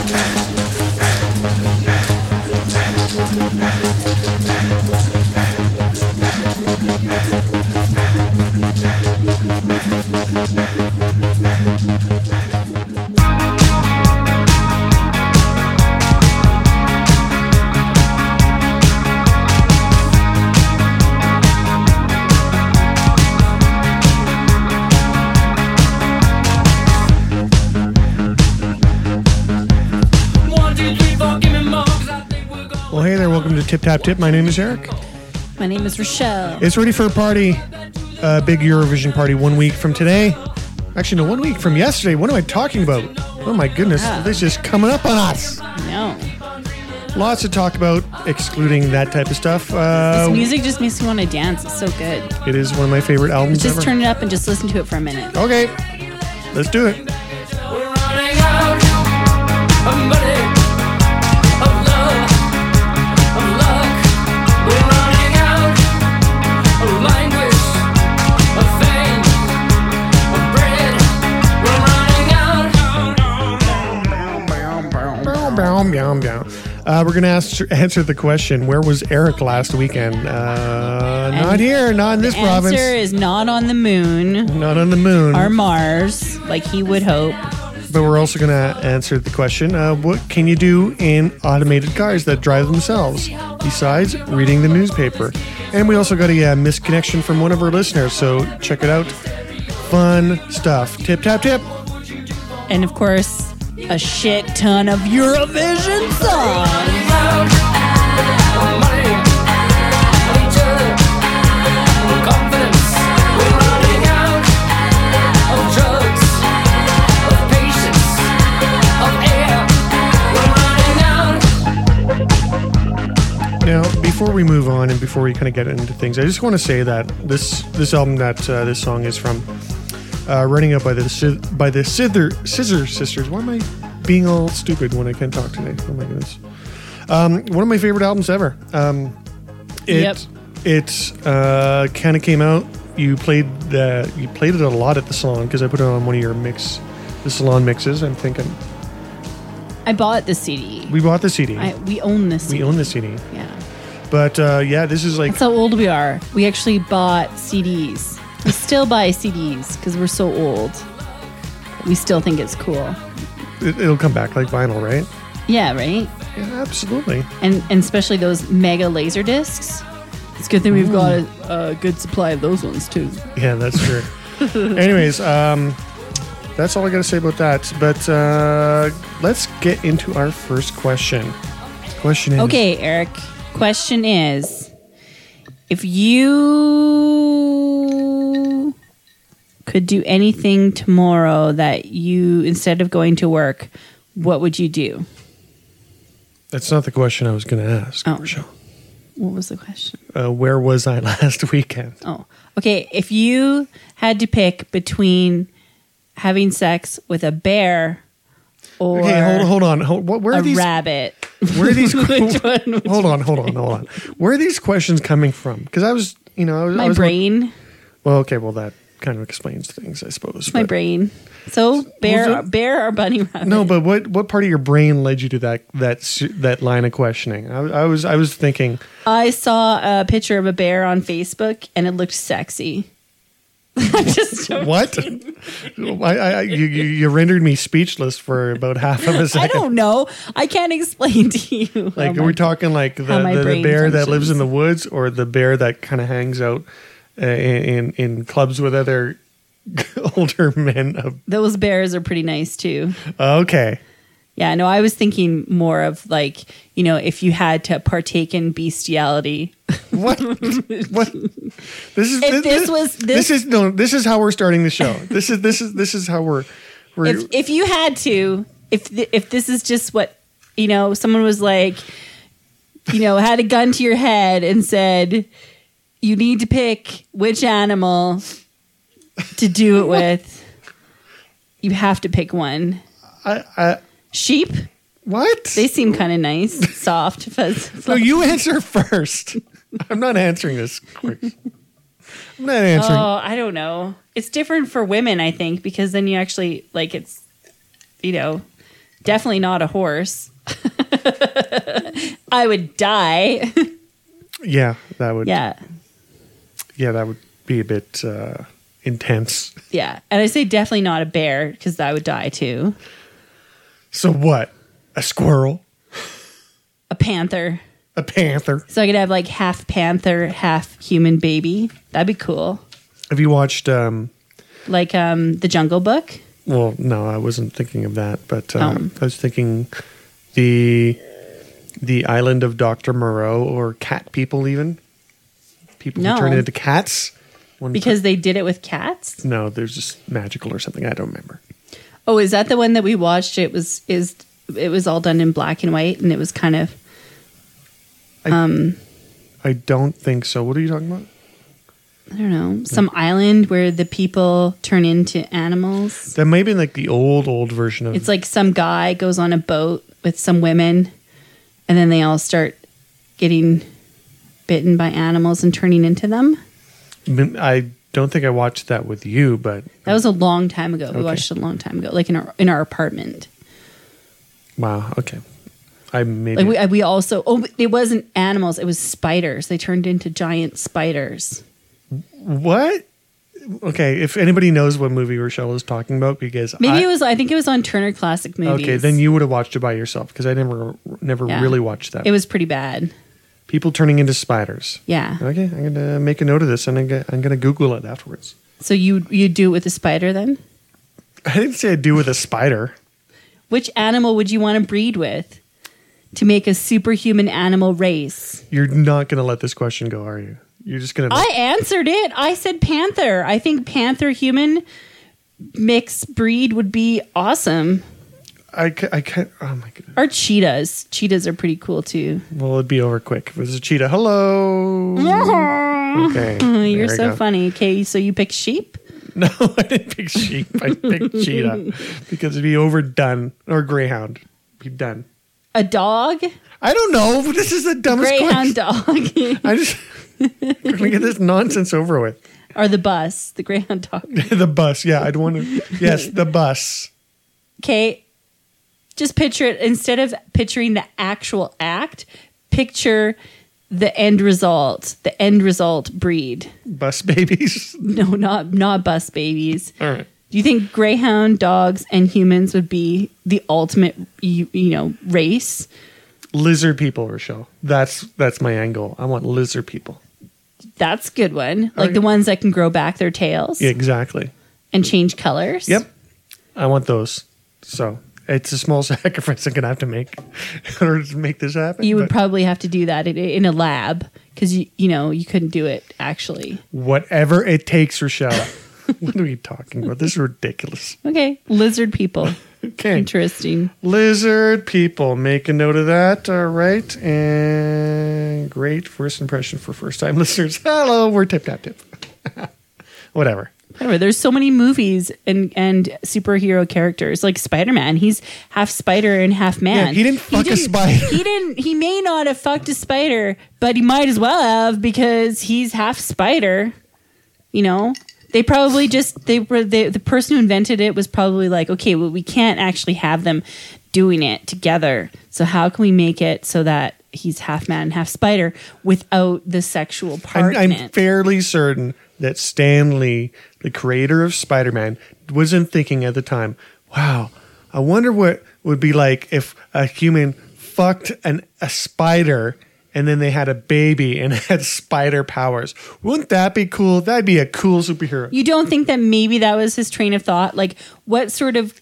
Well, hey there. Welcome to Tip Tap Tip. My name is Eric. My name is Rochelle. It's ready for a party. A big Eurovision party 1 week from today. Actually, no, 1 week from yesterday. What am I talking about? Oh, my goodness. Yeah. This is coming up on us. No. Lots to talk about, excluding that type of stuff. This music just makes me want to dance. It's so good. It is one of my favorite albums Just ever. turn it up and just listen to it for a minute. Okay. Let's do it. We're running out of money, of love, of luck. We're running out of language, of fame, of bread. We're running out. We're going to answer the question, where was Eric last weekend? Not here, not in this The province. answer is not on the moon Not on the moon. or Mars, like he would hope. But we're also going to answer the question, what can you do in automated cars that drive themselves besides reading the newspaper? And we also got a missed connection from one of our listeners, so check it out. Fun stuff. Tip, tap, tip. And of course, a shit ton of Eurovision songs. Out of money, of each other, of confidence. We're running out of drugs, of patience, of air. We're running out. Now, before we move on and before we kind of get into things, I just want to say that this album that this song is from, running up by the Scissor Sisters. Why am I being all stupid when I can't talk today? Oh my goodness. One of my favorite albums ever. It kind of came out. You played it a lot at the salon because I put it on one of your the salon mixes. I'm thinking I bought the CD. we bought the CD. We own this CD. We own the CD. Yeah. But yeah, this is like That's how old we are. We actually bought CDs. We still buy CDs because we're so old. We still think it's cool. it'll come back like vinyl, right? Yeah, right? Yeah, absolutely. And especially those mega laser discs. It's a good thing we've got a good supply of those ones too. Yeah, that's true. Anyways, that's all I got to say about that. But let's get into our first question. Question is... Okay, Eric. Question is, if you could do anything tomorrow that you, instead of going to work, what would you do? That's not the question I was going to ask, Oh. Rochelle. What was the question? Where was I last weekend? Oh, okay. If you had to pick between having sex with a bear or Okay, hold on. Where are a these? rabbit, Where are these? which one would hold on. Where are these questions coming from? Because I was my brain? Well, okay. Well, that kind of explains things, I suppose. My but- brain. So bear Was it- bear or bunny rabbit? No, but what part of your brain led you to that line of questioning? I was thinking. I saw a picture of a bear on Facebook and it looked sexy. Just What? You rendered me speechless for about half of a second. I don't know. I can't explain to you. Like, how are we my- talking like how my the brain bear that lives functions. in the woods, or the bear that kind of hangs out in clubs with other older men? Those bears are pretty nice too. Okay. Yeah, no, I was thinking more of like, if you had to partake in bestiality. What? What? This is how we're starting the show. This is how we're If you had to, if this is just what, someone was like, had a gun to your head and said, you need to pick which animal to do it with, you have to pick one. Sheep? What? They seem kind of nice, soft. Fuzz. No, you answer first. I'm not answering this. I'm not answering. Oh, I don't know. It's different for women, I think, because then you actually, like, it's, Definitely not a horse. I would die. Yeah, that would. Yeah. Yeah, that would be a bit intense. Yeah. And I say definitely not a bear because I would die too. So what? A squirrel? A panther. A panther? So I could have like half panther, half human baby. That'd be cool. Have you watched? Like the Jungle Book. Well, no, I wasn't thinking of that, but I Oh. was thinking the island of Dr. Moreau, or cat people, even people No. who turn into cats. One Because they did it with cats. no, there's just magical or something. I don't remember. Oh, is that the one that we watched? It was all done in black and white, and it was kind of I don't think so. What are you talking about? I don't know, some island where the people turn into animals. That may be like the old version of. It's like some guy goes on a boat with some women, and then they all start getting bitten by animals and turning into them. I don't think I watched that with you, but That was a long time ago. We Okay. watched it a long time ago, like in our apartment. wow. Okay, I maybe. Like we also it wasn't animals, it was spiders. They turned into giant spiders. What? Okay, if anybody knows what movie Rochelle is talking about, because Maybe I think it was on Turner Classic Movies. Okay, then you would have watched it by yourself, because I never Yeah. really watched that. It was pretty bad. People turning into spiders. Yeah. Okay, I'm gonna make a note of this, and I'm gonna Google it afterwards. So you do it with a spider then? I didn't say I'd do with a spider. Which animal would you want to breed with to make a superhuman animal race? You're not gonna let this question go, are you? You're just gonna. I answered it. I said panther. I think panther human mixed breed would be awesome. I can't. Oh my goodness. Or cheetahs. Cheetahs are pretty cool too. Well, it'd be over quick. If it was a cheetah, hello. Okay. You're there we so go. funny. Okay, so you pick sheep? No, I didn't pick sheep. I picked cheetah because it'd be overdone, or greyhound. Be done. A dog? I don't know. This is the dumbest Greyhound question. dog. I just gonna get this nonsense over with. Or the bus. The Greyhound dog. The bus. Yeah, I'd want to. Yes, the bus. Okay, just picture it. Instead of picturing the actual act, picture the end result. The end result breed. Bus babies. No, not bus babies. All right. Do you think greyhound dogs and humans would be the ultimate, race? Lizard people, Rochelle. That's my angle. I want lizard people. That's a good one. Like Okay. the ones that can grow back their tails Yeah, exactly. and change colors. Yep. I want those. So it's a small sacrifice I'm gonna have to make in order to make this happen. You would but probably have to do that in a lab because you couldn't do it actually. whatever it takes, Rochelle. What are we talking about? This is ridiculous. Okay, lizard people. Okay. Interesting. Lizard people. Make a note of that. All right. And great first impression for first time listeners. Hello, we're Tip Tap Tip. Whatever. Whatever. There's so many movies and superhero characters like Spider-Man. He's half spider and half man. Yeah, he didn't fuck a spider. He may not have fucked a spider, but he might as well have because he's half spider. They probably the person who invented it was probably like, okay, well, we can't actually have them doing it together. So how can we make it so that he's half man and half spider without the sexual part in I'm it? fairly certain that Stan Lee, the creator of Spider-Man, wasn't thinking at the time, wow, I wonder what would be like if a human fucked a spider and then they had a baby and had spider powers. Wouldn't that be cool? That'd be a cool superhero. You don't think that maybe that was his train of thought? Like what sort of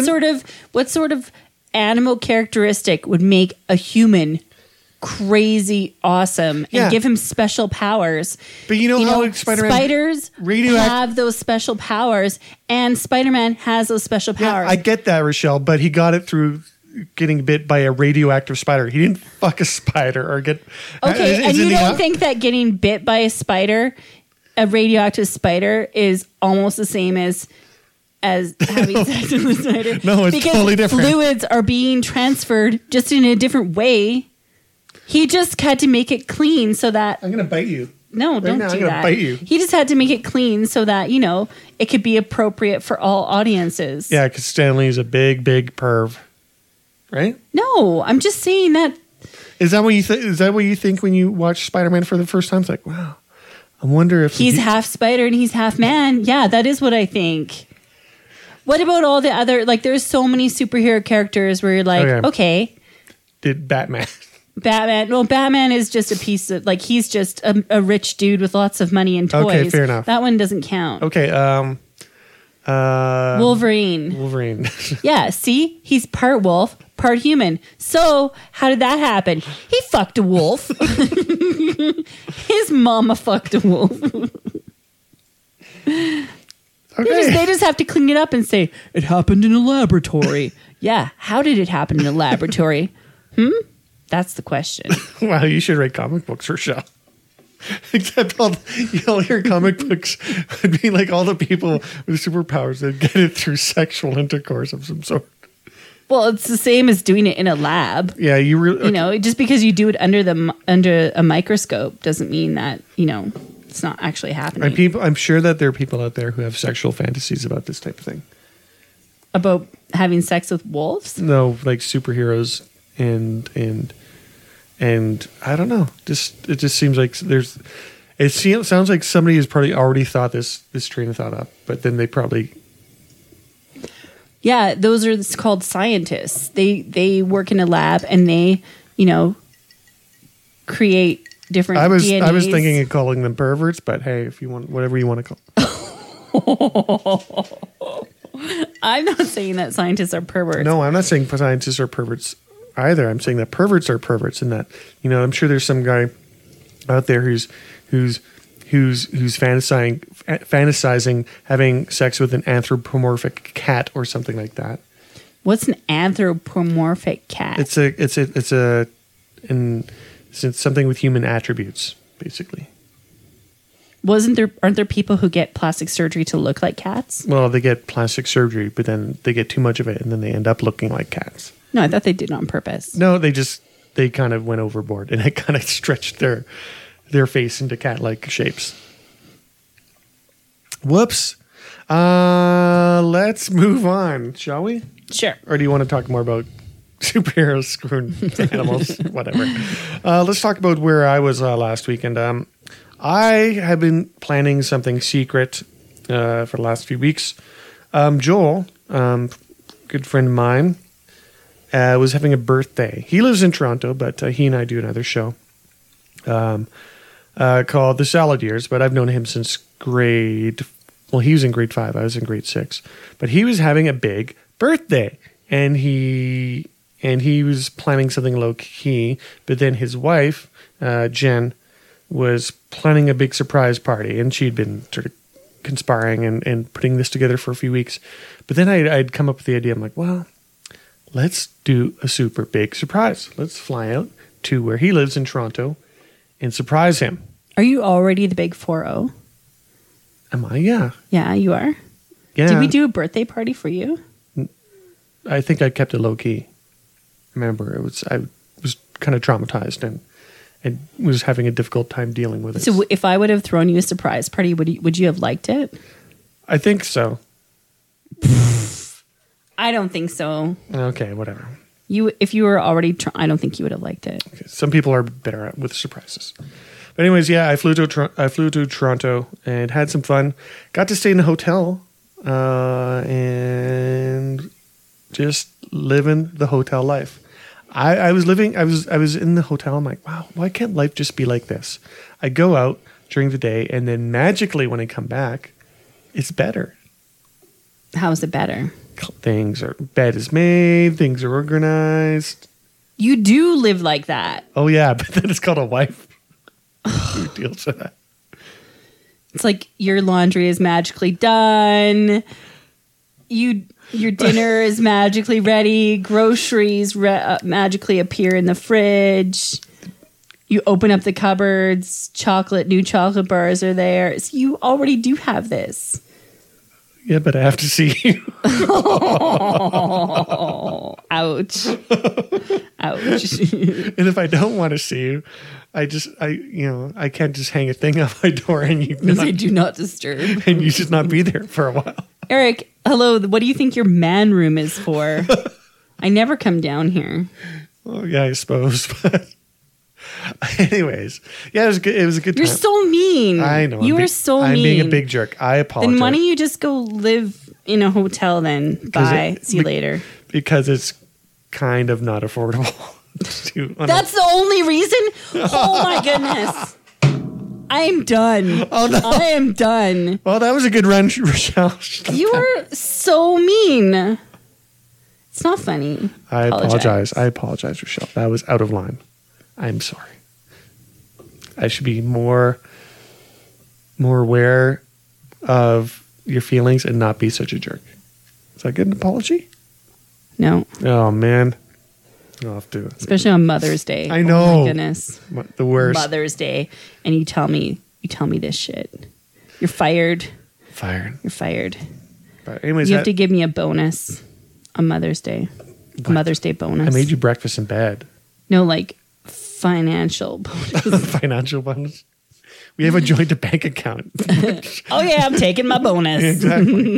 animal characteristic would make a human crazy awesome and Yeah. give him special powers? But you know how Spider-Man spiders radioact- have those special powers and Spider-Man has those special Yeah, powers. I get that, Rochelle, but he got it through getting bit by a radioactive spider. He didn't fuck a spider or get... Okay, and you Isn't he don't up? think that getting bit by a radioactive spider, is almost the same as having sex with a spider? No, it's because totally different. fluids are being transferred just in a different way. He just had to make it clean so that... I'm going to bite you. No, don't now, do I'm gonna that. bite you. He just had to make it clean so that, it could be appropriate for all audiences. Yeah, because Stan Lee's a big, big perv. right? No, I'm just saying that. Is that what you think? Is that what you think when you watch Spider-Man for the first time? It's like, wow, I wonder if He's half spider and he's half man. Yeah, that is what I think. What about all the other, like, there's so many superhero characters where you're like, okay. Did Batman. Batman. Well, Batman is just a piece of, like, he's just a rich dude with lots of money and toys. Okay, fair enough. That one doesn't count. Okay, Wolverine. Wolverine. Yeah, see? He's part wolf, part human. So, how did that happen? He fucked a wolf. His mama fucked a wolf. Okay. They just have to clean it up and say, it happened in a laboratory. Yeah, how did it happen in a laboratory? That's the question. Wow, you should write comic books for show. Except all your comic books would be like all the people with superpowers that get it through sexual intercourse of some sort. Well, it's the same as doing it in a lab. Yeah, you really. You know, just because you do it under a microscope doesn't mean that, you know, it's not actually happening. I'm sure that there are people out there who have sexual fantasies about this type of thing. About having sex with wolves? No, like superheroes and I don't know. It just seems like sounds like somebody has probably already thought this train of thought up, but then they probably. Yeah, those are called scientists. They work in a lab and they, you know, create different DNAs. I was thinking of calling them perverts, but hey, if you want, whatever you want to call. I'm not saying that scientists are perverts. No, I'm not saying scientists are perverts either. I'm saying that perverts are perverts, and that, you know, I'm sure there's some guy out there who's fantasizing having sex with an anthropomorphic cat or something like that. What's an anthropomorphic cat? It's something with human attributes, basically. Aren't there people who get plastic surgery to look like cats? Well, they get plastic surgery, but then they get too much of it, and then they end up looking like cats. No, I thought they did it on purpose. No, they kind of went overboard, and it kind of stretched their face into cat-like shapes. Whoops. Let's move on, shall we? Sure. Or do you want to talk more about superheroes screwing animals? Whatever. Let's talk about where I was last weekend. I have been planning something secret for the last few weeks. Joel, good friend of mine, was having a birthday. He lives in Toronto, but he and I do another show called The Salad Years, but I've known him since he was in grade 5. I was in grade 6. But he was having a big birthday, and he was planning something low-key, but then his wife, Jen, was planning a big surprise party, and she'd been sort of conspiring and putting this together for a few weeks. But then I'd come up with the idea. I'm like, well, let's do a super big surprise. Let's fly out to where he lives in Toronto and surprise him. Are you already the big 4-0? Am I? Yeah. Yeah, you are. Yeah. Did we do a birthday party for you? I think I kept it low key. Remember, I was kind of traumatized and was having a difficult time dealing with it. So if I would have thrown you a surprise party, would you have liked it? I think so. I don't think so. Okay, whatever. If you were already, I don't think you would have liked it. Okay, some people are better with surprises. But anyways, yeah, I flew to Toronto and had some fun. Got to stay in a hotel and just living the hotel life. I was in the hotel. I'm like, wow, why can't life just be like this? I go out during the day, and then magically when I come back, it's better. How is it better? Bed is made, things are organized. You do live like that. Oh yeah, but then it's called a wife who deals with that. It's like your laundry is magically done. Your dinner is magically ready. Groceries magically appear in the fridge. You open up the cupboards. New chocolate bars are there. So you already do have this. Yeah, but I have to see you. Oh, ouch. Ouch. And if I don't want to see you, I can't just hang a thing on my door and you say do not disturb. And you just not be there for a while. Eric, hello. What do you think your man room is for? I never come down here. Oh, yeah, I suppose. But anyways, yeah, it was good. It was a good You're time. so mean. I know. You are so mean. I'm being a big jerk. I apologize. Then why don't you just go live in a hotel then? Bye. See you later. Because it's kind of not affordable. That's the only reason? Oh my goodness. I'm done. Oh, no. I am done. Well, that was a good run, Rochelle. You are so mean. It's not funny. I apologize. I apologize, Rochelle. That was out of line. I'm sorry. I should be more aware of your feelings and not be such a jerk. Is that good? An apology? No. Oh, man. I'll have to. Especially on Mother's Day. I know. Oh my goodness. The worst. Mother's Day. And you tell me this shit. You're fired. Fired. You're fired. But anyways, You have to give me a bonus on Mother's Day. A Mother's Day bonus. I made you breakfast in bed. No, like financial bonus. Financial bonus. We have a joint bank account. Oh yeah, I'm taking my bonus. Exactly.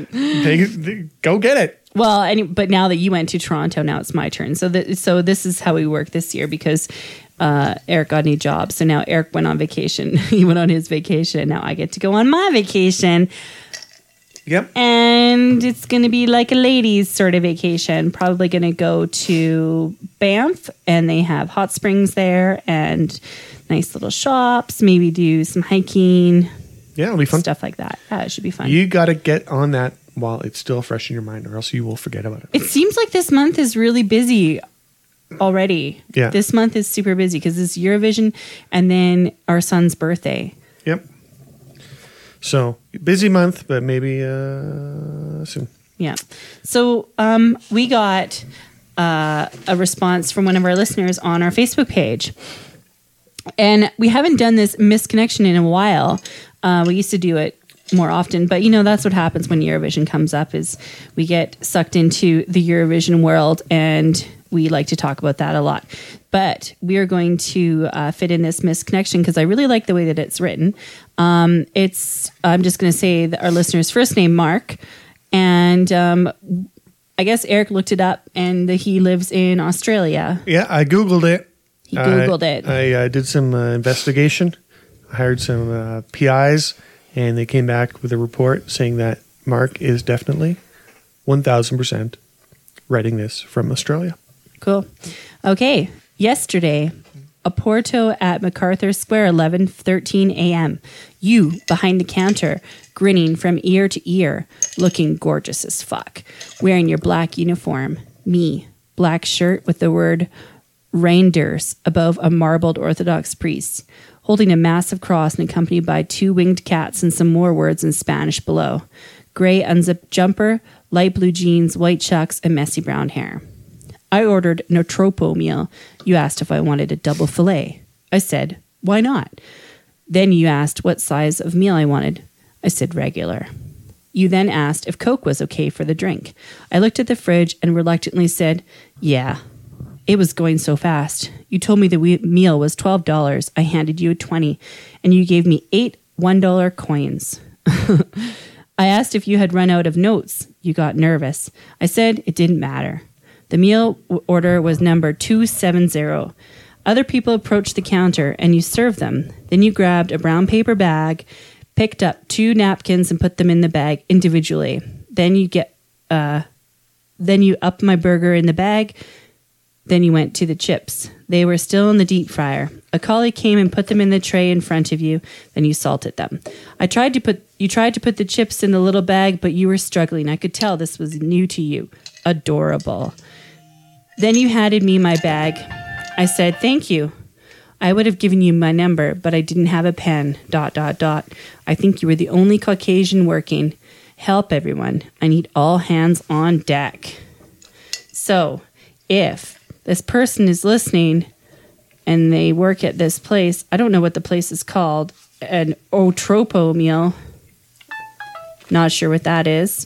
Go get it. Well, but now that you went to Toronto, now it's my turn. So this is how we work this year because Eric got a new job. So now Eric went on vacation. He went on his vacation. Now I get to go on my vacation. Yep. And it's going to be like a ladies sort of vacation. Probably going to go to Banff, and they have hot springs there and nice little shops. Maybe do some hiking. Yeah, it'll be fun. Stuff like that. Yeah, it should be fun. You got to get on that while it's still fresh in your mind, or else you will forget about it. It seems like this month is really busy already. Yeah. This month is super busy because it's Eurovision and then our son's birthday. Yep. So, busy month, but maybe soon. Yeah. So we got a response from one of our listeners on our Facebook page. And we haven't done this misconnection in a while. We used to do it more often, but that's what happens when Eurovision comes up is we get sucked into the Eurovision world and we like to talk about that a lot. But we are going to fit in this misconnection because I really like the way that it's written. I'm just going to say that our listener's first name, Mark, and I guess Eric looked it up and he lives in Australia. Yeah, I Googled it. He Googled it. I did some investigation. I hired some PIs, and they came back with a report saying that Mark is definitely 1,000% writing this from Australia. Cool. Okay. Yesterday, Oporto at MacArthur Square, 11:13 a.m. You behind the counter, grinning from ear to ear, looking gorgeous as fuck, wearing your black uniform. Me, black shirt with the word Reinders above a marbled Orthodox priest, holding a massive cross and accompanied by 2 winged cats and some more words in Spanish below. Gray unzipped jumper, light blue jeans, white chucks, and messy brown hair. I ordered no tropo meal. You asked if I wanted a double fillet. I said, why not? Then you asked what size of meal I wanted. I said regular. You then asked if Coke was okay for the drink. I looked at the fridge and reluctantly said, yeah. It was going so fast. You told me the meal was $12. I handed you a $20, and you gave me 8 $1 coins. I asked if you had run out of notes. You got nervous. I said it didn't matter. The meal order was number 270. Other people approached the counter, and you served them. Then you grabbed a brown paper bag, picked up 2 napkins, and put them in the bag individually. Then you upped my burger in the bag. Then you went to the chips. They were still in the deep fryer. A colleague came and put them in the tray in front of you. Then you salted them. You tried to put the chips in the little bag, but you were struggling. I could tell this was new to you. Adorable. Then you handed me my bag. I said, thank you. I would have given you my number, but I didn't have a pen. ... I think you were the only Caucasian working. Help, everyone. I need all hands on deck. So, if this person is listening and they work at this place, I don't know what the place is called, an Otropo meal. Not sure what that is.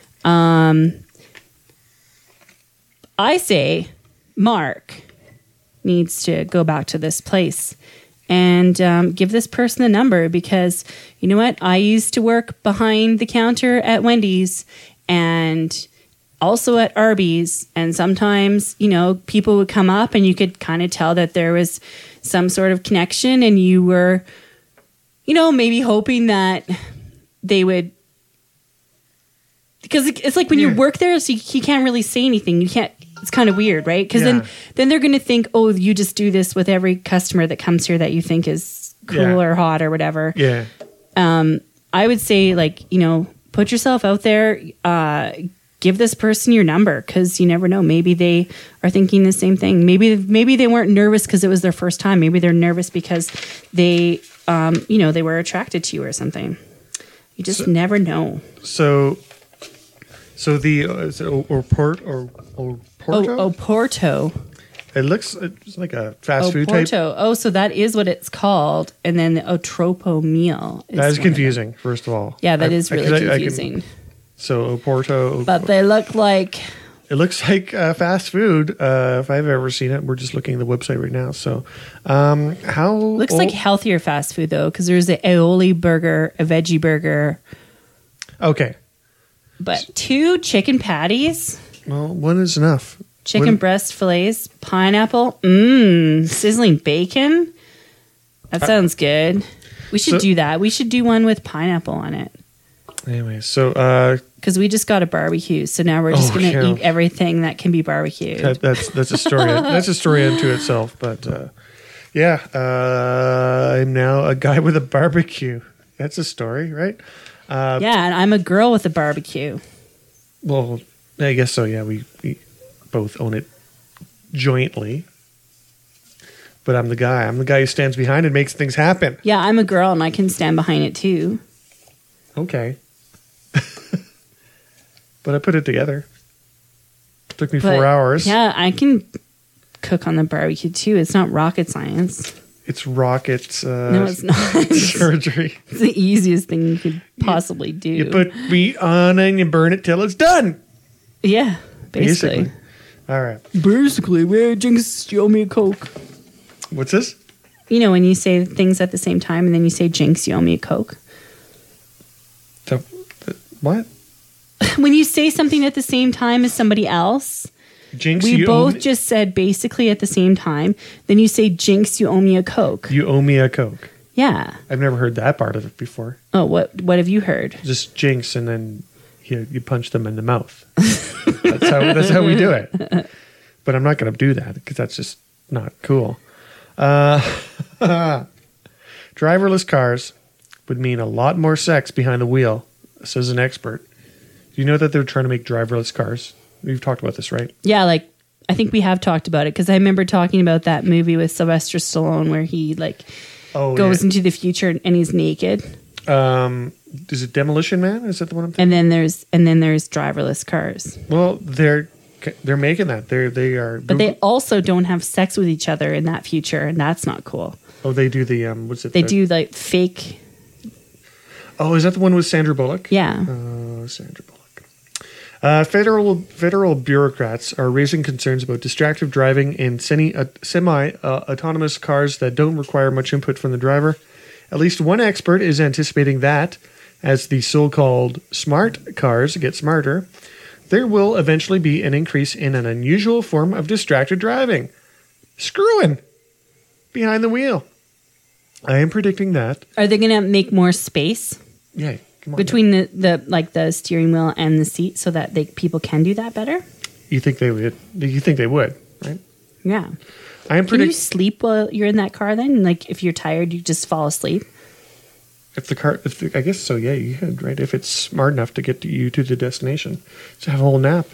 I say Mark needs to go back to this place and give this person a number because, you know what? I used to work behind the counter at Wendy's, and also at Arby's, and sometimes, you know, people would come up and you could kind of tell that there was some sort of connection, and you were, you know, maybe hoping that they would, because it's like when you work there, so you can't really say anything. You can't, it's kind of weird, right? Because then they're going to think, oh, you just do this with every customer that comes here that you think is cool or hot or whatever. Yeah. I would say, like, you know, put yourself out there, give this person your number, because you never know. Maybe they are thinking the same thing. Maybe they weren't nervous because it was their first time. Maybe they're nervous because they, you know, they were attracted to you or something. You just never know. So the is it Oporto? Oporto. It looks it's like a fast food type. Oporto. Oh, so that is what it's called. And then the Otropo meal. That is confusing, first of all. Yeah, that is really confusing. So Oporto. But they look like... It looks like fast food. If I've ever seen it, we're just looking at the website right now. So, how looks like healthier fast food though, because there's an aioli burger, a veggie burger. Okay, but 2 chicken patties. Well, one is enough. Chicken breast fillets, pineapple, sizzling bacon. That sounds good. We should do that. We should do one with pineapple on it. Anyway, so because we just got a barbecue, so now we're just going to eat everything that can be barbecued. That's a story. That's a story unto itself. But I'm now a guy with a barbecue. That's a story, right? Yeah, and I'm a girl with a barbecue. Well, I guess so. Yeah, we both own it jointly. But I'm the guy. I'm the guy who stands behind and makes things happen. Yeah, I'm a girl, and I can stand behind it too. Okay. But I put it together. It took me 4 hours. Yeah, I can cook on the barbecue too. It's not rocket science. It's rocket no, it's not. surgery. It's the easiest thing you could possibly do. You put meat on and you burn it till it's done. Yeah, basically. All right. Basically, where Jinx, you owe me a Coke. What's this? You know, when you say things at the same time and then you say, Jinx, you owe me a Coke. What? When you say something at the same time as somebody else, Jinx, we both just said basically at the same time. Then you say, Jinx, you owe me a Coke. You owe me a Coke. Yeah. I've never heard that part of it before. Oh, what have you heard? Just Jinx, and then you punch them in the mouth. That's how we do it. But I'm not going to do that because that's just not cool. Driverless cars would mean a lot more sex behind the wheel, says an expert. Do you know that they're trying to make driverless cars? We've talked about this, right? Yeah, like I think we have talked about it because I remember talking about that movie with Sylvester Stallone where he goes into the future and he's naked. Is it Demolition Man? Is that the one I'm thinking? And then there's driverless cars. Well, they're making that. They are. But they also don't have sex with each other in that future, and that's not cool. Oh, they do the what's it? They do like fake. Oh, is that the one with Sandra Bullock? Yeah. Sandra Bullock. Federal bureaucrats are raising concerns about distracted driving in semi-autonomous cars that don't require much input from the driver. At least one expert is anticipating that, as the so-called smart cars get smarter, there will eventually be an increase in an unusual form of distracted driving. Screwing behind the wheel. I am predicting that. Are they going to make more space? Yeah. Come on, between the steering wheel and the seat so that people can do that better? You think they would? You think they would, right? Yeah. I am Can you sleep while you're in that car then? Like if you're tired, you just fall asleep? I guess so, yeah, you could, right? If it's smart enough to get you to the destination. Just have a whole nap.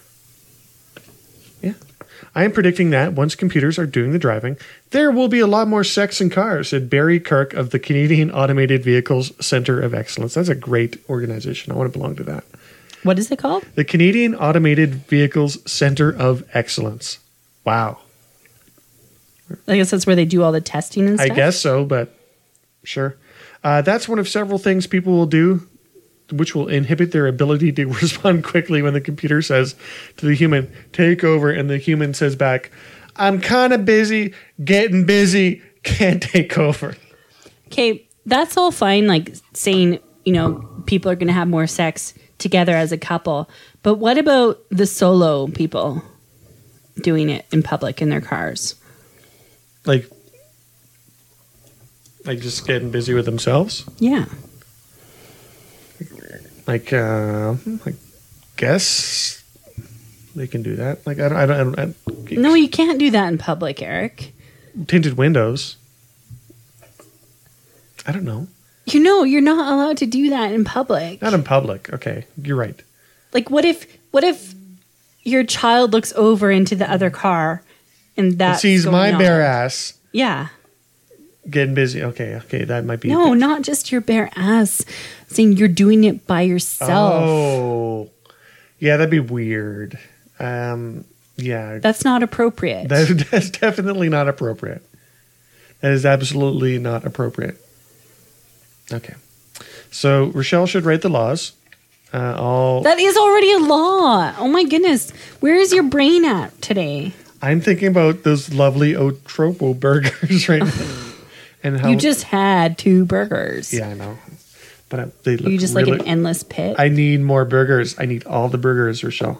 Yeah. I am predicting that once computers are doing the driving, there will be a lot more sex in cars, said Barry Kirk of the Canadian Automated Vehicles Centre of Excellence. That's a great organization. I want to belong to that. What is it called? The Canadian Automated Vehicles Centre of Excellence. Wow. I guess that's where they do all the testing and stuff? I guess so, but sure. That's one of several things people will do which will inhibit their ability to respond quickly when the computer says to the human, take over, and the human says back, I'm kind of busy, getting busy, can't take over. Okay, that's all fine, like saying, people are going to have more sex together as a couple. But what about the solo people doing it in public in their cars? Like just getting busy with themselves. Yeah. I guess they can do that. Like I don't No, you can't do that in public, Eric. tinted windows. I don't know. You know, you're not allowed to do that in public. Not in public. Okay, you're right. Like, what if your child looks over into the other car and that Sees my bare ass Yeah. getting busy. Okay, that might be. No, not just your bare ass. Saying you're doing it by yourself. Oh, yeah, that'd be weird. Yeah, That's not appropriate. that's definitely not appropriate. That is absolutely not appropriate. Okay, so Rochelle should write the laws. That is already a law. Oh my goodness. Where is your brain at today? I'm thinking about those lovely Otropo burgers right now, and how You just had 2 burgers. yeah, I know, but they look You just really, like an endless pit. I need more burgers. I need all the burgers, Rochelle.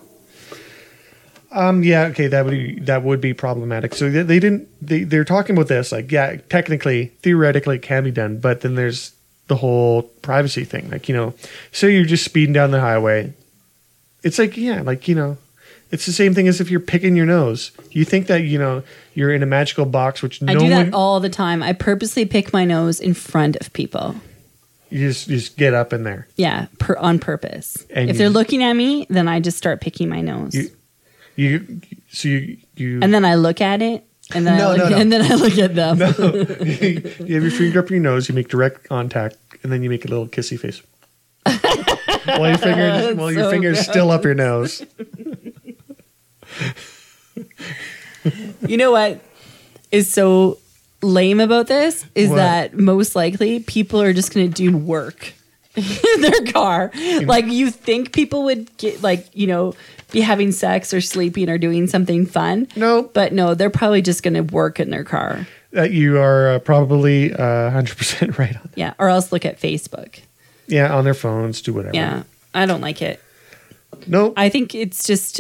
Yeah, okay, that would be problematic. So they're talking about this, like, yeah, technically, theoretically it can be done, but then there's the whole privacy thing. Like, say you're just speeding down the highway. It's like, yeah, like, it's the same thing as if you're picking your nose. You think that, you're in a magical box, which I do that all the time. I purposely pick my nose in front of people. You just get up in there. Yeah, on purpose. And if they're looking at me, then I just start picking my nose. You and then I look at it, and then No, no. and then I look at them. you have your finger up your nose, you make direct contact, and then you make a little kissy face. while your so finger's still up your nose. You know what is so lame about this is What? that most likely people are just going to do work in their car. Like, you think people would get, be having sex or sleeping or doing something fun. No. But no, they're probably just going to work in their car. You are probably 100% right on. Yeah. Or else look at Facebook. Yeah, on their phones, do whatever. Yeah. I don't like it. Nope. I think it's just,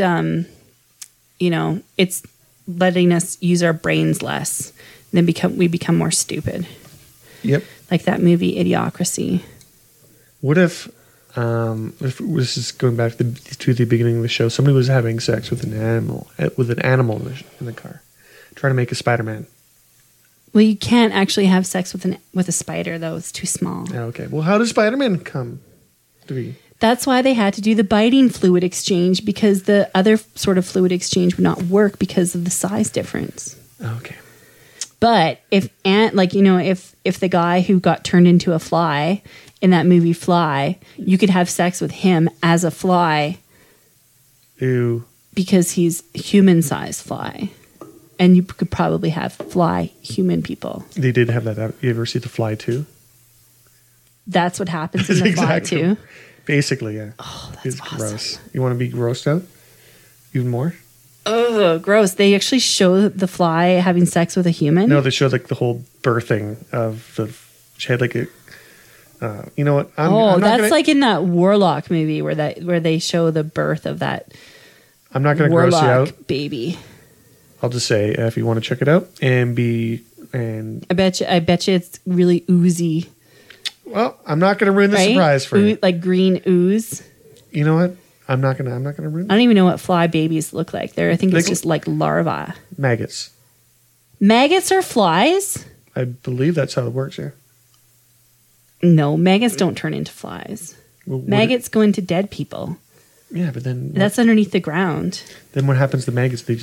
it's letting us use our brains less. Then we become more stupid. Yep. Like that movie Idiocracy. What if this is going back to the beginning of the show, somebody was having sex with an animal in the car, trying to make a Spider-Man. Well, you can't actually have sex with a spider, though. It's too small. Yeah, okay. Well, how does Spider-Man come to be? That's why they had to do the biting fluid exchange, because the other sort of fluid exchange would not work because of the size difference. Okay. But if the guy who got turned into a fly in that movie Fly, you could have sex with him as a fly. Ew. Because he's human-sized fly. And you could probably have fly human people. They did have that. You ever see The Fly 2? That's what happens in the Fly too. Basically, yeah. Oh, that's It's awesome. gross. You want to be grossed out? Even more? Oh, gross. They actually show the fly having sex with a human? No, they showed like the whole birthing of the. She had like a. You know what? I'm not that's gonna, like in that Warlock movie where they show the birth of that I'm not going to gross you out. Warlock baby. I'll just say if you want to check it out and I bet you it's really oozy. Well, I'm not going to ruin the Right? surprise for you. Like green ooze. You know what? I'm not going to ruin I don't even know what fly babies look like. I think it's They- just like larvae. maggots. Maggots are flies? I believe that's how it works. Yeah. No, maggots don't turn into flies. Well, what- Maggots go into dead people. Yeah, but then That's underneath the ground. then what happens to maggots? They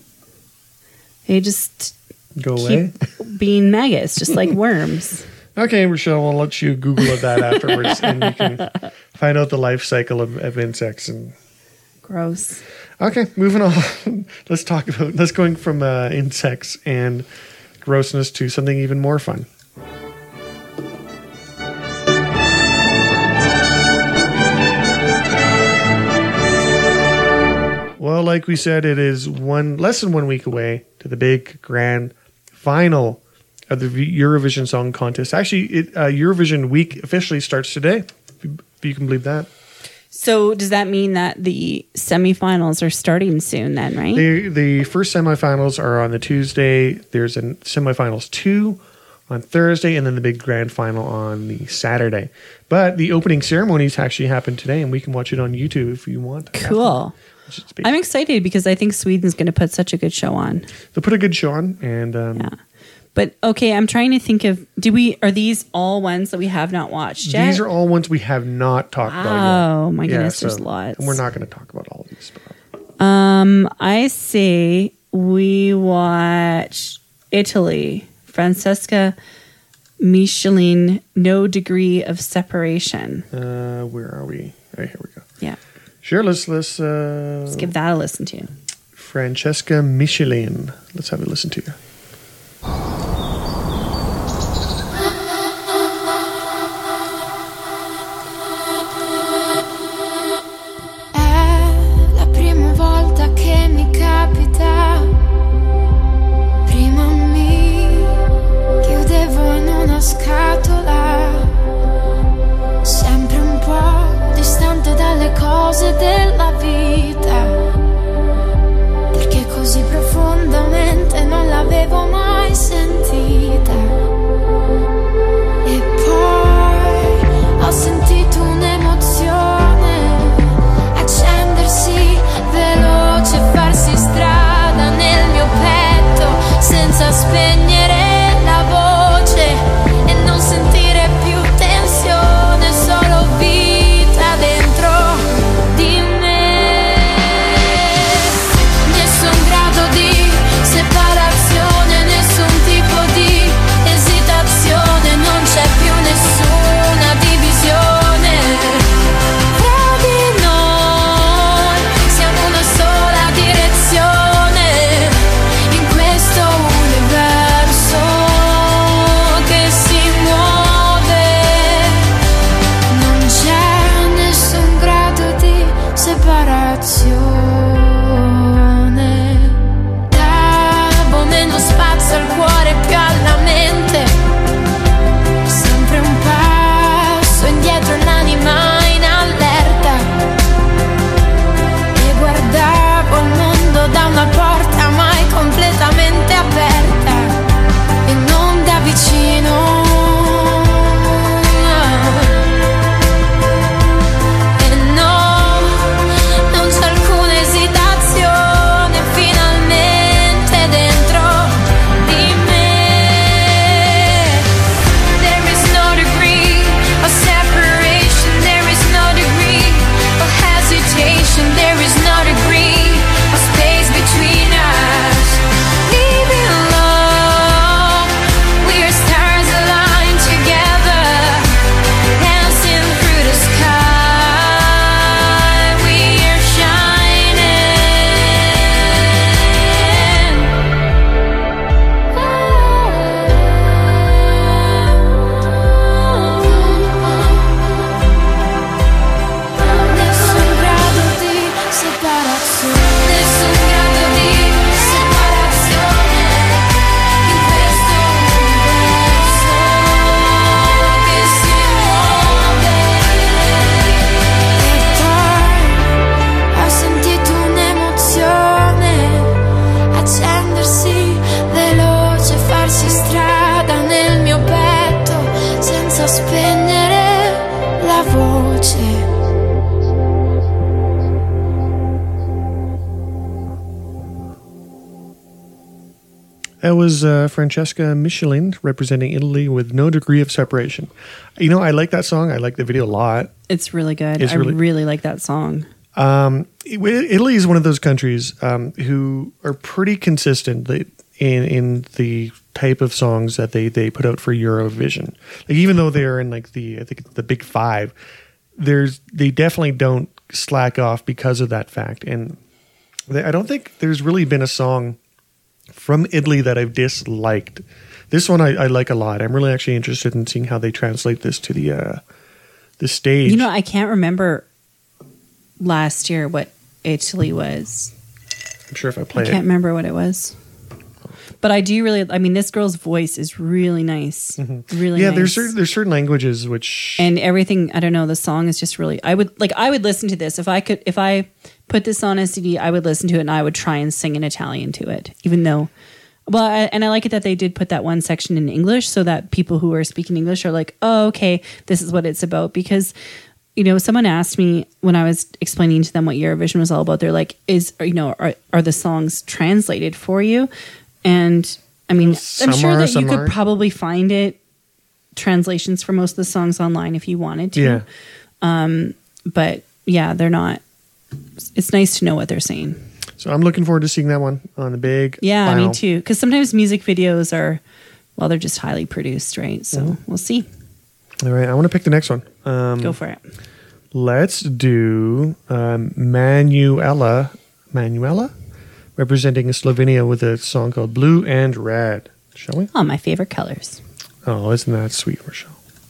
just go away. keep being maggots, just like worms. Okay, Rochelle, I'll let you Google that afterwards, and you can find out the life cycle of insects. And Gross. okay, moving on. Let's going from insects and grossness to something even more fun. Well, like we said, it is less than 1 week away to the big grand final of the Eurovision Song Contest. Actually, Eurovision week officially starts today, if you can believe that. So does that mean that the semifinals are starting soon then, right? The first semifinals are on the Tuesday. There's a semifinals 2 on Thursday, and then the big grand final on the Saturday. But the opening ceremonies actually happened today, and we can watch it on YouTube if you want. Cool. I'm excited because I think Sweden's going to put such a good show on. They'll put a good show on, and Yeah. But okay, I'm trying to think of, are these all ones that we have not watched yet? these are all ones we have not talked about yet. Oh my goodness, there's lots. And we're not going to talk about all of these. I say we watch Italy, Francesca Michelin, No Degree of Separation. Where are we? Right, here we go. Yeah. Sure, let's Give that a listen to. Francesca Michelin. Let's have a listen to. È la prima volta che mi capita. Prima mi chiudevo in una scatola, sempre un po' distante dalle cose della vita, perché così profondamente non l'avevo mai sentita. E poi ho sentito un'emozione accendersi veloce, farsi strada nel mio petto senza spegnere la voce e non sentire più tensione, solo vita dentro di me. Nessun grado di separazione, nessun tipo di esitazione, non c'è più nessuna divisione tra di noi, siamo una sola direzione in questo universo che si muove. Non c'è nessun grado di separazione. Davo meno spazio al cuore, più alla mente, sempre un passo indietro, l'anima in allerta, e guardavo il mondo da una porta mai completamente aperta e non da vicino. E no, non c'è alcuna esitazione, finalmente dentro di me. There is no degree of separation, there is no degree of hesitation, there is no degree of space between us. Leaving love, we are stars aligned together, dancing through the sky, we are shining. Nessun grado di separazione, nessun grado di separazione in questo universo che si muove. E poi ho sentito un'emozione accendersi veloce, farsi strada nel mio petto senza spegnere la voce. That was Francesca Michelin representing Italy with No Degree of Separation. You know, I like that song. I like the video a lot. It's really good. It's I really- really like that song. Italy is one of those countries who are pretty consistent in the type of songs that they put out for Eurovision. Like, even though they are in like I think it's the big five, they definitely don't slack off because of that fact. And I don't think there's really been a song from Italy that I've disliked. This one I like a lot. I'm really actually interested in seeing how they translate this to the stage. You know, I can't remember last year what Italy was. I'm sure if I I play can't it. remember what it was. But I do really, I mean, this girl's voice is really nice. Really Yeah, nice. there's certain languages which And everything, I don't know, the song is just really, I would listen to this. If I put this on a CD, I would listen to it and I would try and sing in Italian to it, even though, and I like it that they did put that one section in English so that people who are speaking English are like, oh, okay, this is what it's about. Because, you know, someone asked me when I was explaining to them what Eurovision was all about, they're like, are the songs translated for you? And I mean, Some I'm sure are, that some you could aren't. probably find it, translations for most of the songs online if you wanted to. yeah. But yeah, they're not. It's nice to know what they're saying. So I'm looking forward to seeing that one on the big. Yeah, vinyl. me too. Because sometimes music videos are, well, they're just highly produced, right? So we'll see. All right, I want to pick the next one. Go for it. Let's do Manuela, representing Slovenia with a song called Blue and Red. Shall we? Oh, my favorite colors. Oh, isn't that sweet, Rochelle?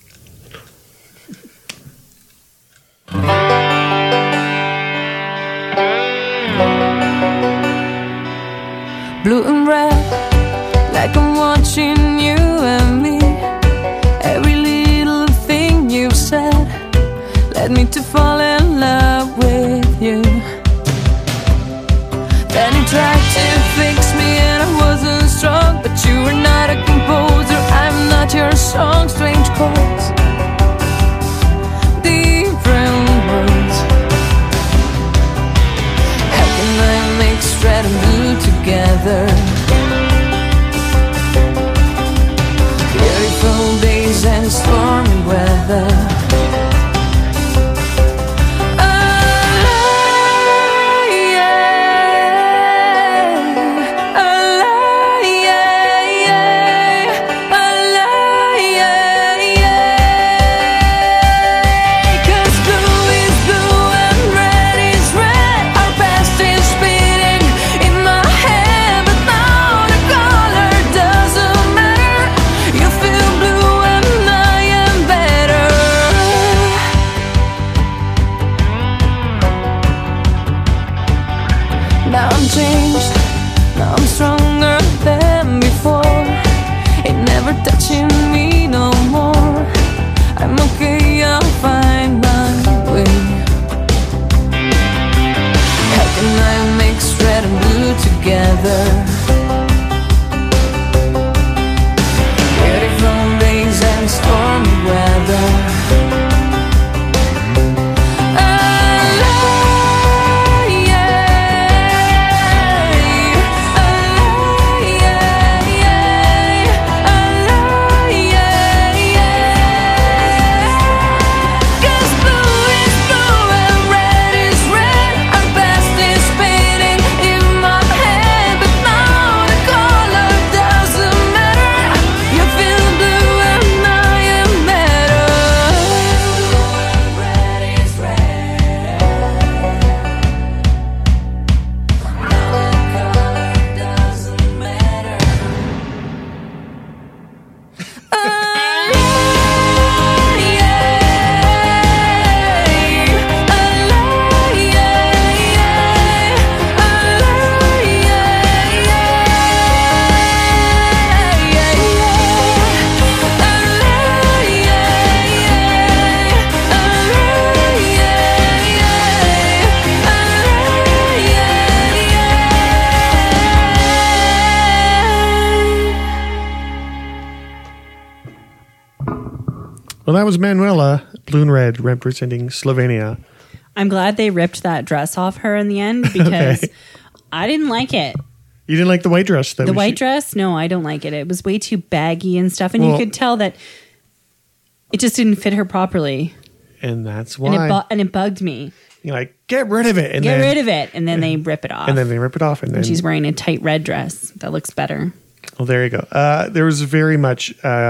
Blue and red, like I'm watching you and me. Every little thing you've said led me to fall in love with you. Then you tried to fix me and I wasn't strong, but you were not a composer, I'm not your song. Strange chords, different words. How can I mix red and blue together? Beautiful days and stormy weather. Now I'm changed, now I'm stronger than before. It never touching me no more. I'm okay, I'll find my way. How can I mix red and blue together? Beautiful days and stormy weather. Well, that was Manuela, Blue and Red, representing Slovenia. I'm glad they ripped that dress off her in the end because Okay. I didn't like it. You didn't like the white dress, though? The white dress? No, I don't like it. It was way too baggy and stuff. And Well- you could tell that it just didn't fit her properly. And that's And why. and it bugged me. You're like, get rid of it. And Get then, rid of it. And then they rip it off. And then they rip it off. And then, She's wearing a tight red dress. That looks better. well, there you go. There was very much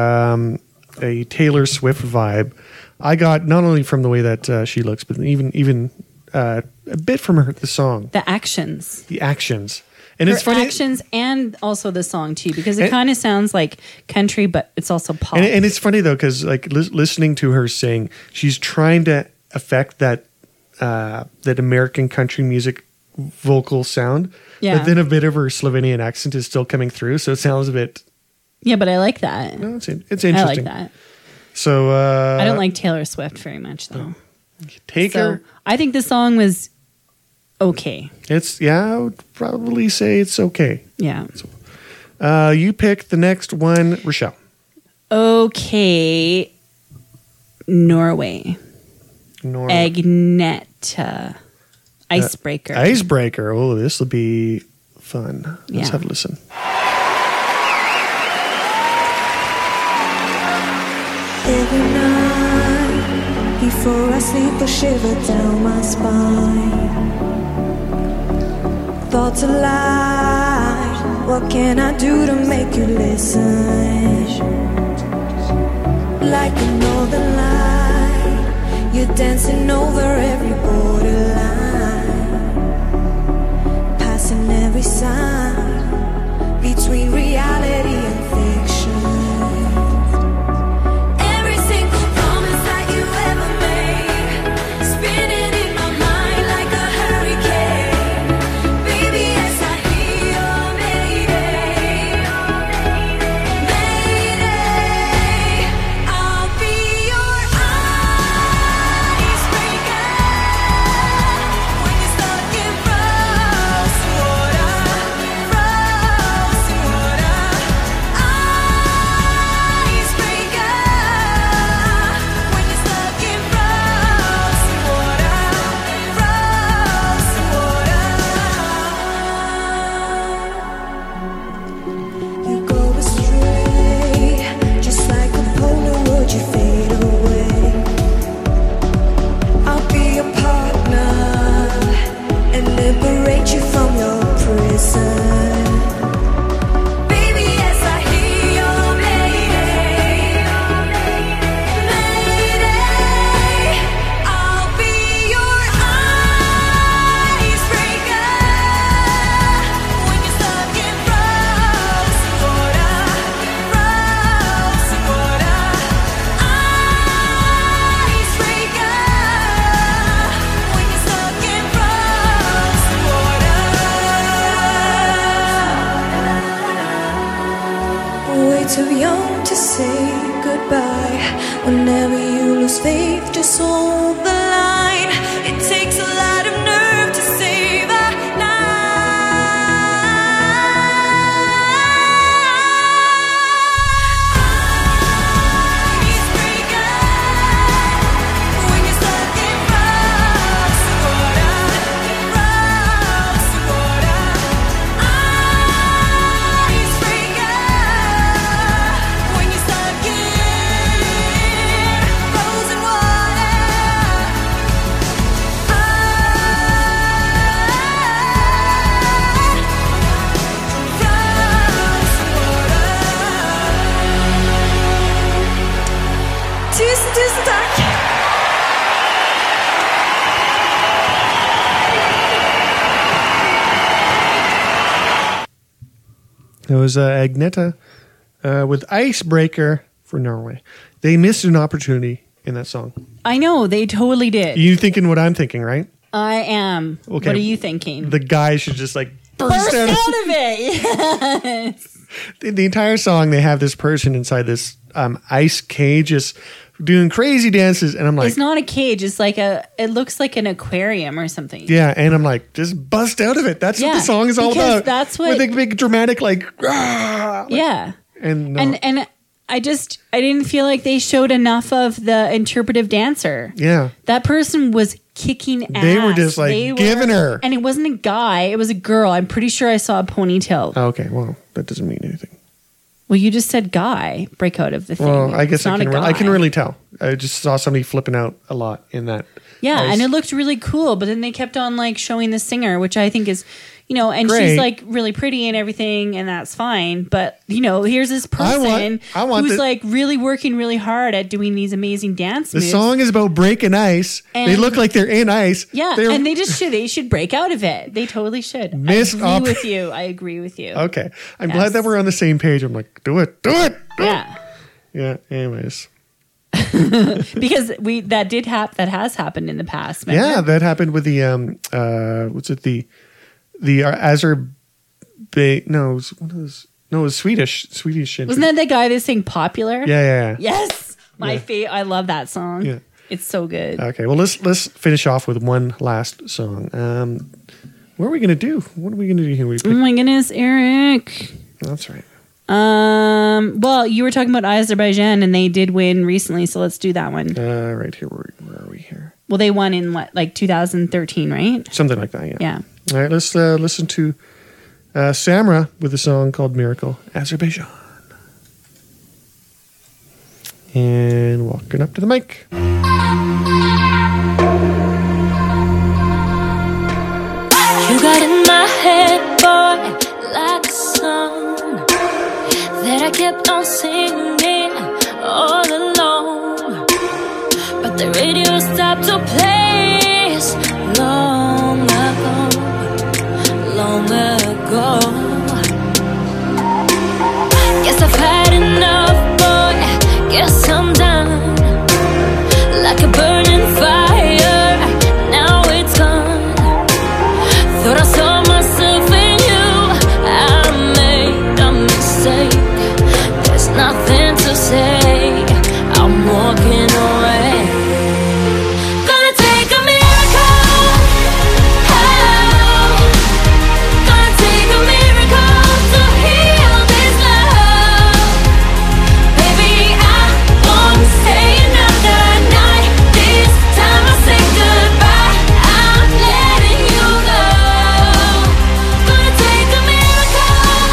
a Taylor Swift vibe. I got not only from the way that she looks, but even a bit from the song, The actions. the actions. And Her it's funny. actions and also the song too, because it And- kind of sounds like country, but it's also pop. And it's funny though, because like listening to her sing, she's trying to affect that that American country music vocal sound. Yeah. But then a bit of her Slovenian accent is still coming through, so it sounds a bit. Yeah, but I like that. No, it's interesting. I like that. So I don't like Taylor Swift very much, though. Take So her. I think the song was okay. I would probably say it's okay. Yeah. You pick the next one, Rochelle. Okay. Norway. Agneta. Icebreaker. Icebreaker. Oh, this will be fun. Let's Yeah. have a listen. Every night before I sleep, I shiver down my spine. Thoughts alive. What can I do to make you listen? Like a northern light, you're dancing over every borderline, passing every sign between reality and fiction. Every single promise that you ever made, spinning in my mind like a hurricane. Baby, yes, I hear your mayday. Mayday, I'll be your icebreaker when you're stuck in frozen water. Frozen water, icebreaker when you're stuck in frozen water. Frozen water. You go astray, just like a Polaroid, you fade away. I'll be your partner and liberate you from your prison. Baby, yes, I hear your mayday. Mayday, I'll be your icebreaker when you're stuck in frozen water. Frozen water, icebreaker when you're stuck in frozen water. Way too young to say goodbye. Whenever you lose faith, just hold the line. It takes a lot of nerve to save a icebreaker when you're stuck in frozen water. Frozen water, icebreaker when you're stuck in frozen water. Tusen takk. It was Agneta with Icebreaker for Norway. They missed an opportunity in that song. I know, they totally did. You thinking what I'm thinking, right? I am. Okay. What are you thinking? The guy should just like burst Burst out. out of it. The entire song, they have this person inside this ice cage just doing crazy dances. And I'm like, It's not a cage. It's like it looks like an aquarium or something. yeah. And I'm like, just bust out of it. That's what Yeah, the song is all because about. that's what- With a big dramatic, like, "Rah!" Yeah. And no. And I didn't feel like they showed enough of the interpretive dancer. yeah. That person was kicking ass. They were just, like, giving her. And it wasn't a guy, it was a girl. I'm pretty sure I saw a ponytail. Oh, okay. Well, that doesn't mean anything. Well, you just said guy, break out of the thing. Well, I guess It's I not can, a guy. I can really tell. I just saw somebody flipping out a lot in that. Yeah, ice. and it looked really cool, but then they kept on like showing the singer, which I think is, and Great. she's like really pretty and everything, and that's fine. But here's this person I want who's the- like really working really hard at doing these amazing dance The moves. song is about breaking ice. They And- look like they're in ice. Yeah, They're- and they should break out of it. They totally should. Missed I agree op- with you. I agree with you. Okay. I'm Yes. glad that we're on the same page. I'm like, do it. Yeah, Yeah. Anyways. because that has happened in the past. Yeah, remember? that happened with the what's it, the the no, it was one of those. No, it was Swedish. Wasn't that the guy that sang Popular? Yeah. Yes. My favorite. I love that song. Yeah. It's so good. Okay, well let's finish off with one last song. What are we gonna do? What are we gonna do here? Oh my goodness, Eric. That's right. Well, you were talking about Azerbaijan and they did win recently, so let's do that one. Right here. Where are we here? Well, they won in what, like 2013, right? Something like that. Yeah. Yeah. All right. Let's listen to Samra with a song called "Miracle," Azerbaijan. And walking up to the mic. You got in my head, boy, like a song that I kept on singing all alone. But the radio stopped to play us long ago. Guess I've had enough, boy. Guess I'm done. Like a burning fire, now it's gone. Thought I saw myself in you. I made a mistake. There's nothing to say. I'm walking away. Gonna take a miracle. Oh, gonna take a miracle to heal this love. Baby, I won't stay another night. This time I say goodbye. I'm letting you go. Gonna take a miracle.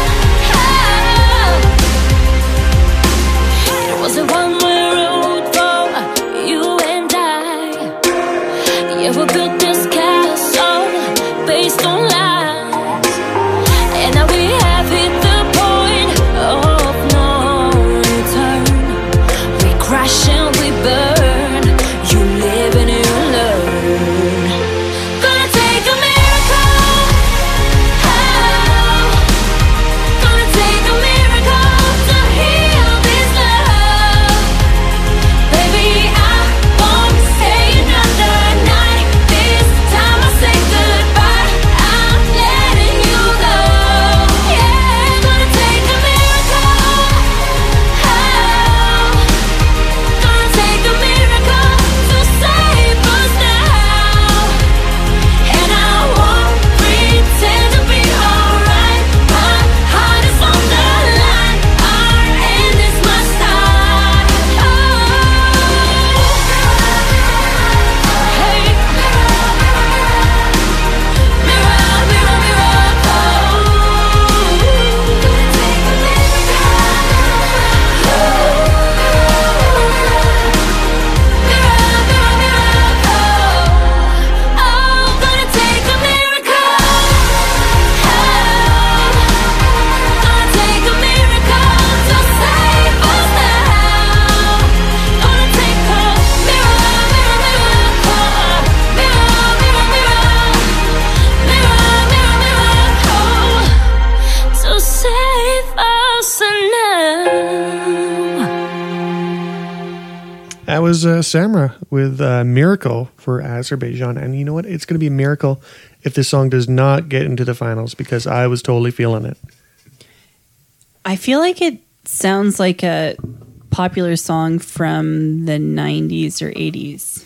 It was a one-way road for you and I. Yeah, we built this castle based on lies, and now we have hit the point of no return. We crash and we burn. You live and you learn. Gonna take a miracle. Oh, gonna take a miracle to heal this love. Baby, I won't stay another night. This time I say goodbye. I'm letting you go. Yeah, gonna take a miracle. Oh, gonna take a miracle to save us now. And I won't pretend to be alright. My heart is on the line. Our end is my start. Hey, mirror, mirror, mirror, gonna take a miracle. Gonna take a miracle to save us now. Gonna take a mirror, mirror, mirror, mirror, mirror, mirror, mirror, mirror, to save us now. That was Samra with "Miracle" for Azerbaijan, and you know what? It's going to be a miracle if this song does not get into the finals because I was totally feeling it. I feel like it sounds like a popular song from the 90s or 80s.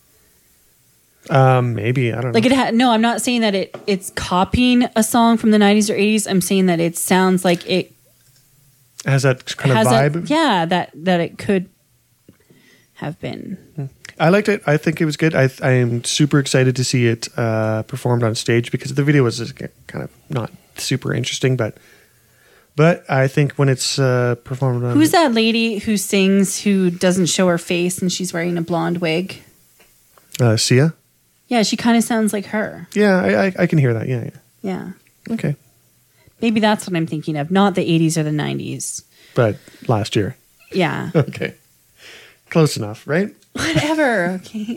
Maybe I don't know. Like no, I'm not saying that it's copying a song from the 90s or 80s. I'm saying that it sounds like it Has that kind has of vibe. that it could have been. I liked it. I think it was good. I am super excited to see it performed on stage because the video was just kind of not super interesting, but I think when it's performed on Who's that lady who sings who doesn't show her face and she's wearing a blonde wig? Sia? Yeah, she kind of sounds like her. Yeah, I can hear that. Yeah. Yeah. Okay. Maybe that's what I'm thinking of, not the 80s or the 90s. But last year. Yeah. Okay. Close enough, right? Whatever. Okay.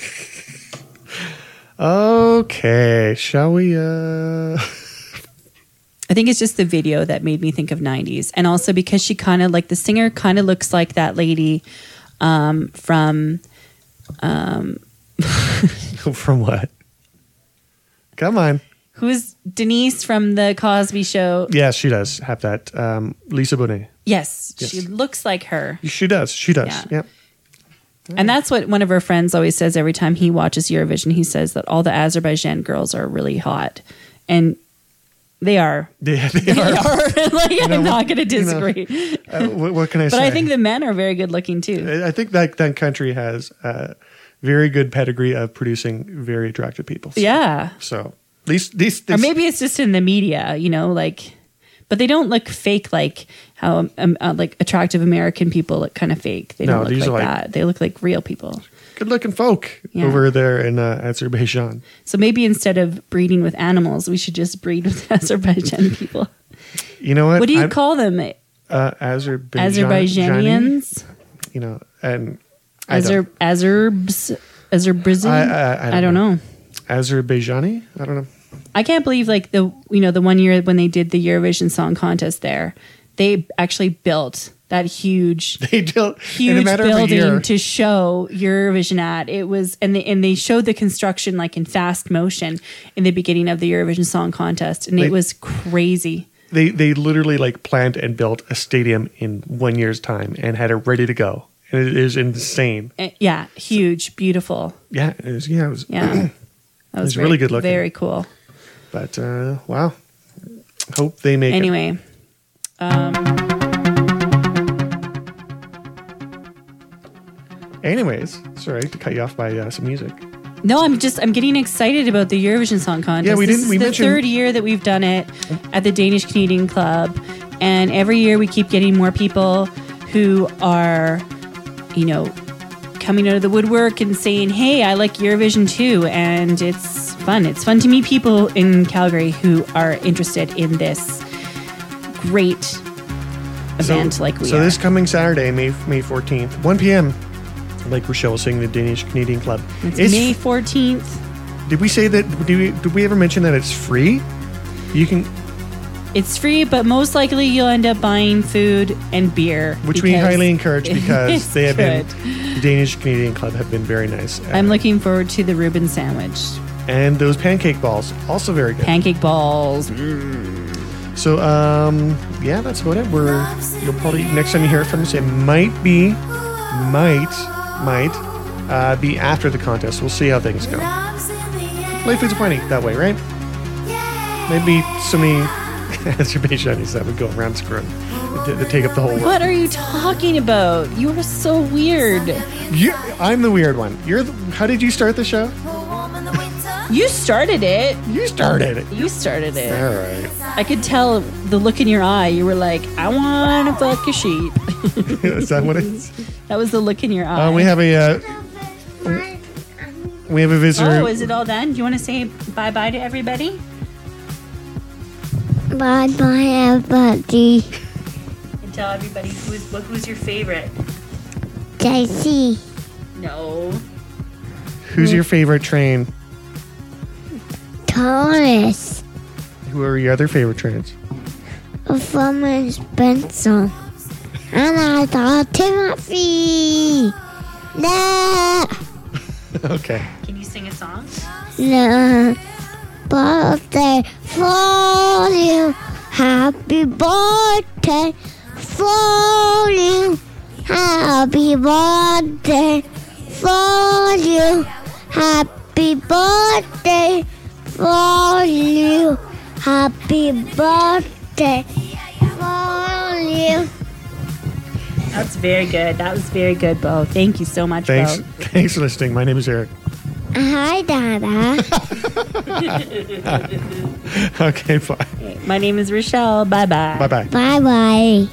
Okay. Shall we I think it's just the video that made me think of 90s. And also because she kind of like the singer kind of looks like that lady from from what? Come on. Who's Denise from the Cosby Show? Yeah, she does have that. Lisa Bonet. Yes, Yes. she looks like her. She does. She does. Yeah. Yep. And that's what one of her friends always says every time he watches Eurovision. He says that all the Azerbaijan girls are really hot. And they are. They are. Like, I'm not going to you know, disagree. What can I say? But I think the men are very good looking too. I think that country has a very good pedigree of producing very attractive people. Yeah. So these Or maybe it's just in the media, you know, like, but they don't look fake like how like attractive American people look kind of fake. They No, don't look these like are like- that. They look like real people. good looking folk Yeah. over there in Azerbaijan. So maybe instead of breeding with animals, we should just breed with Azerbaijan people. You know what? What do you call them? Azerbaijanians? You know, and I don't- Azerbaijan? I I don't know. Azerbaijani? I don't know. I can't believe like the one year when they did the Eurovision Song Contest there, they actually built that huge They built in a huge matter of a year. building to show Eurovision at. It was and they showed the construction like in fast motion in the beginning of the Eurovision Song Contest, and it was crazy. They literally like planned and built a stadium in 1 year's time and had it ready to go. And it is insane. Yeah, huge, beautiful. Yeah, it was. Yeah, it was. Yeah, that was really good looking. Very cool. But wow, hope they make it. Anyway, Anyways, sorry to cut you off by some music. no, I'm getting excited about the Eurovision Song Contest. Yeah, we This didn't- is we the mentioned- third year that we've done it at the Danish Canadian Club, and every year we keep getting more people who are, you know, coming out of the woodwork and saying, "Hey, I like Eurovision too," and it's fun. It's fun to meet people in Calgary who are interested in this great event like we so are. this coming Saturday, May 14th, 1 p.m. Lake Rochelle will sing the Danish Canadian Club. It's May 14th. Did we say that? Did we ever mention that it's free? You can, It's free, but most likely you'll end up buying food and beer. which we because highly encourage because it's they have good. been. The Danish Canadian Club have been very nice. I'm looking forward to the Reuben sandwich. And those pancake balls, also very good. Pancake balls. So, yeah, that's about it. You'll probably, next time you hear from us, it might be after the contest. We'll see how things go. Life is funny that way, right? Maybe so many Azerbaijanis that would go around screwing to take up the whole world. What are you talking about? You are so weird. I'm the weird one. How did you start the show? You started it. You started it. You started it. All right. I could tell the look in your eye. You were like, I want to fuck a sheep. Is that what it is? That was the look in your eye. We have a visitor. Oh, is it all done? Do you want to say bye-bye to everybody? Bye bye, everybody. And tell everybody who's your favorite. JC. No. Who's your favorite train? Thomas. Who are your other favorite trains? From Spencer. And I thought Timothy. No. Okay. Can you sing a song? No. Birthday for you. Happy birthday for you. Happy birthday for you. Happy birthday for you. Happy birthday for you. That's very good. That was very good, Bo. Thank you so much, Thanks. Bo. Thanks for listening. My name is Eric. Hi, Dada. Okay, bye. My name is Rochelle. Bye-bye. Bye bye. Bye bye.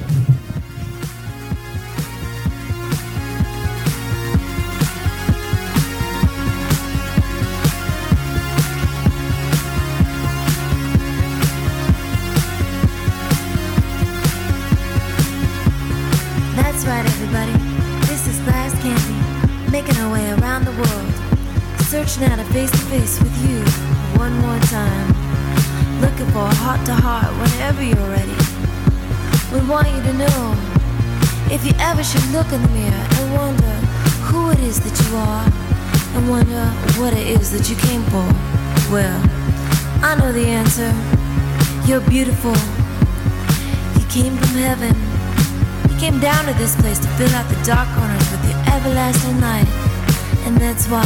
That's right, everybody. This is Glass Candy, making our way around the world, searching out a face-to-face with you one more time, looking for a heart-to-heart whenever you're ready. We want you to know, if you ever should look in the mirror and wonder who it is that you are, and wonder what it is that you came for, well, I know the answer. You're beautiful. You came from heaven. You came down to this place to fill out the dark corners with your everlasting light. And that's why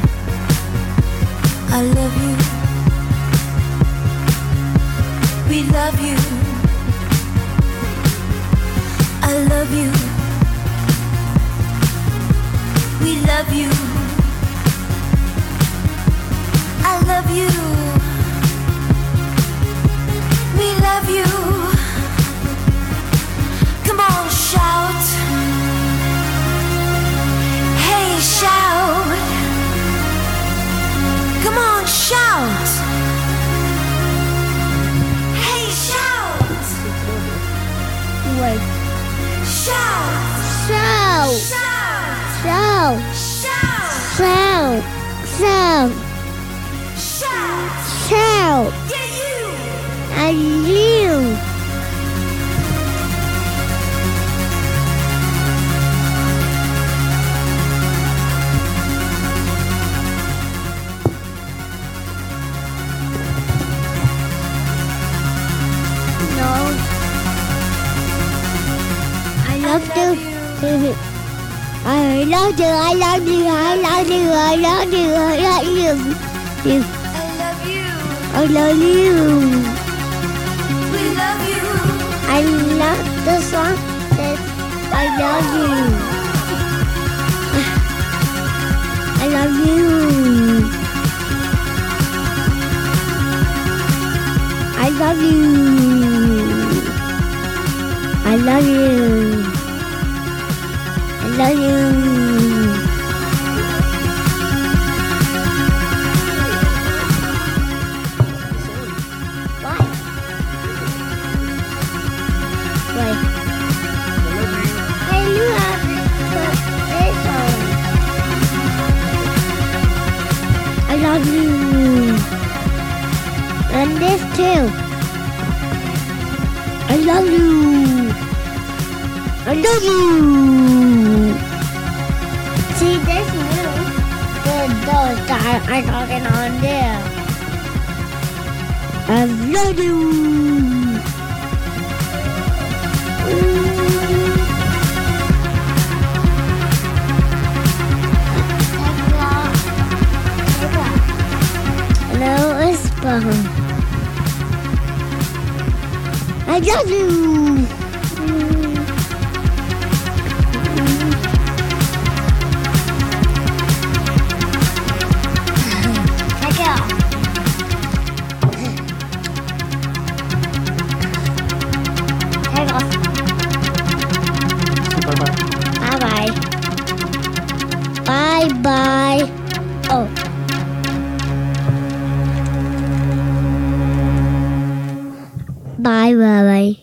I love you. We love you. I love you. We love you. I love you. We love you. Come on, shout. Hey, shout. Come on, shout. Hey, shout. Wait. Shout. Shout. Shout. Shout. Shout. Shout. Shout. Shout. Yeah, you. And you. No. I love you. I love you. I love you. I love you. I love you. I love you. You. I love you. I love you. We love you. I love the song that I love you. I love you. I love you. I love you. I love you. Why? Why? Hey, you have this one. I love you. And this too. I love you. I love you. See this new those that are talking on there. I love you. Hello, Whisper. I love you. Take it off. Take it off. Bye-bye. Bye-bye. Bye-bye. Oh. Bye-bye.